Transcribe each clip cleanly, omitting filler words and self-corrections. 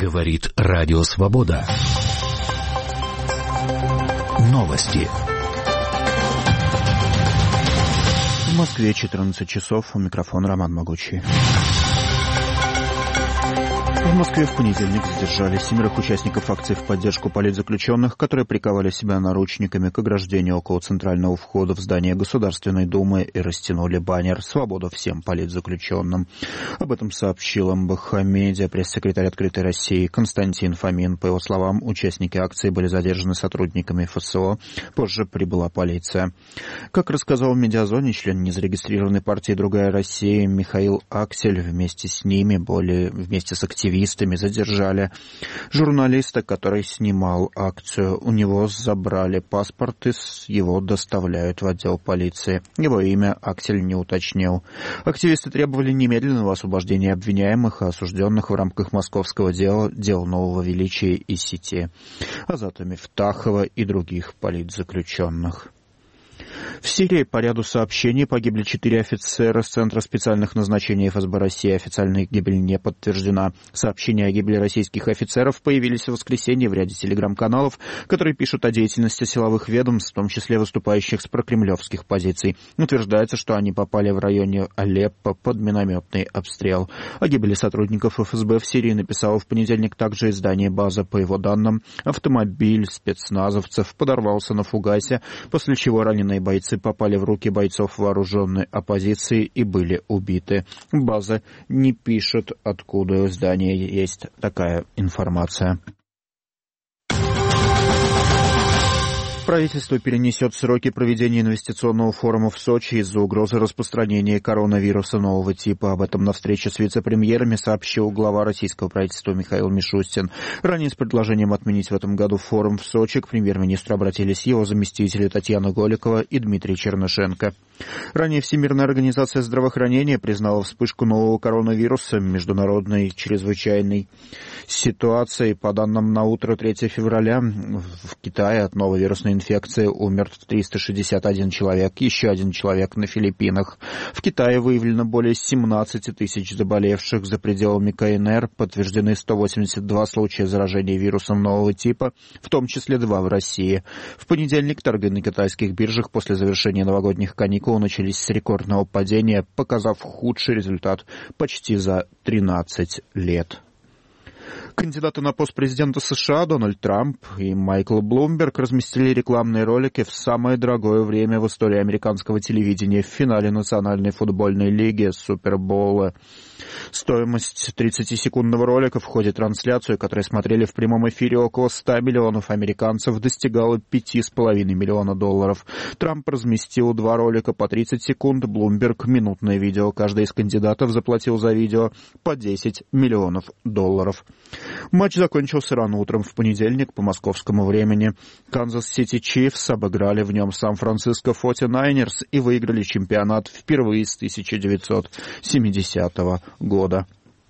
Говорит Радио Свобода. Новости. В Москве 14 часов. У микрофона Роман Могучий. В Москве в понедельник задержали 7 участников акции в поддержку политзаключенных, которые приковали себя наручниками к ограждению около центрального входа в здание Государственной Думы и растянули баннер «Свобода всем политзаключенным». Об этом сообщил МБХ Медиа пресс-секретарь «Открытой России» Константин Фомин. По его словам, участники акции были задержаны сотрудниками ФСО. Позже прибыла полиция. Как рассказал в «Медиазоне» член незарегистрированной партии «Другая Россия» Михаил Аксель, вместе с активистами задержали журналиста, который снимал акцию. У него забрали паспорт и его доставляют в отдел полиции. Его имя Аксель не уточнил. Активисты требовали немедленного освобождения обвиняемых и осужденных в рамках московского дела Нового Величия и сети Азата Мифтахова и других политзаключенных. В Сирии по ряду сообщений погибли 4 офицера с Центра специальных назначений ФСБ России. Официальная гибель не подтверждена. Сообщения о гибели российских офицеров появились в воскресенье в ряде телеграм-каналов, которые пишут о деятельности силовых ведомств, в том числе выступающих с прокремлевских позиций. Утверждается, что они попали в районе Алеппо под минометный обстрел. О гибели сотрудников ФСБ в Сирии написало в понедельник также издание «База». По его данным, автомобиль спецназовцев подорвался на фугасе, после чего раненые бойцы попали в руки бойцов вооруженной оппозиции и были убиты. «База» не пишет, откуда у здания есть такая информация. Правительство перенесет сроки проведения инвестиционного форума в Сочи из-за угрозы распространения коронавируса нового типа. Об этом на встрече с вице-премьерами сообщил глава российского правительства Михаил Мишустин. Ранее с предложением отменить в этом году форум в Сочи к премьер-министру обратились его заместители Татьяна Голикова и Дмитрий Чернышенко. Ранее Всемирная организация здравоохранения признала вспышку нового коронавируса международной чрезвычайной ситуацией. По данным на утро 3 февраля в Китае от новой вирусной инфекции умер 361 человек, еще один человек на Филиппинах. В Китае выявлено более 17 тысяч заболевших. За пределами КНР подтверждены 182 случая заражения вирусом нового типа, в том числе 2 в России. В понедельник торги на китайских биржах после завершения новогодних каникул начались с рекордного падения, показав худший результат почти за 13 лет. Кандидаты на пост президента США Дональд Трамп и Майкл Блумберг разместили рекламные ролики в самое дорогое время в истории американского телевидения в финале Национальной футбольной лиги Супербоула. Стоимость 30-секундного ролика в ходе трансляции, которую смотрели в прямом эфире около 100 миллионов американцев, достигала $5,5 миллиона. Трамп разместил 2 ролика по 30 секунд, Блумберг — минутное видео. Каждый из кандидатов заплатил за видео по $10 миллионов. Матч закончился рано утром в понедельник по московскому времени. Канзас-Сити Чифс обыграли в нем Сан-Франциско 49ерс и выиграли чемпионат впервые с 1970 года.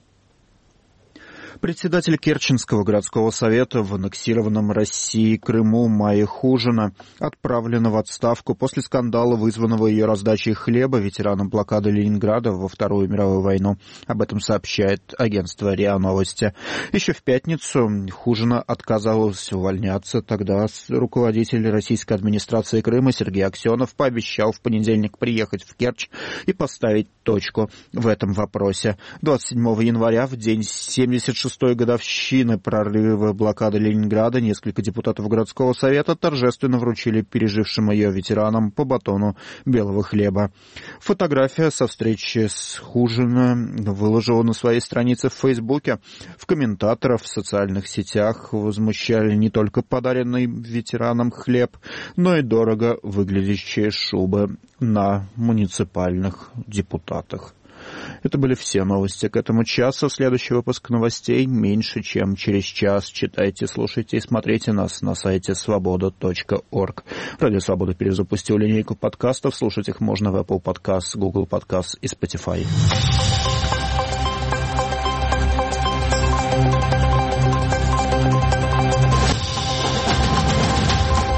Председатель Керченского городского совета в аннексированном Россией Крыму Майя Хужина отправлена в отставку после скандала, вызванного ее раздачей хлеба ветеранам блокады Ленинграда во Вторую мировую войну. Об этом сообщает агентство РИА Новости. Еще в пятницу Хужина отказалась увольняться. Тогда руководитель российской администрации Крыма Сергей Аксенов пообещал в понедельник приехать в Керчь и поставить точку в этом вопросе. 27 января, в день 76-й годовщины прорыва блокады Ленинграда, несколько депутатов городского совета торжественно вручили пережившим ее ветеранам по батону белого хлеба. Фотография со встречи с Хужина выложила на своей странице в Фейсбуке. В комментаторах в социальных сетях возмущали не только подаренный ветеранам хлеб, но и дорого выглядящие шубы на муниципальных депутатах. Это были все новости к этому часу. Следующий выпуск новостей меньше, чем через час. Читайте, слушайте и смотрите нас на сайте svoboda.org. Радио Свобода перезапустил линейку подкастов. Слушать их можно в Apple Podcasts, Google Podcasts и Spotify.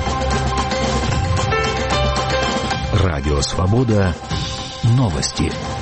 Радио Свобода. Новости.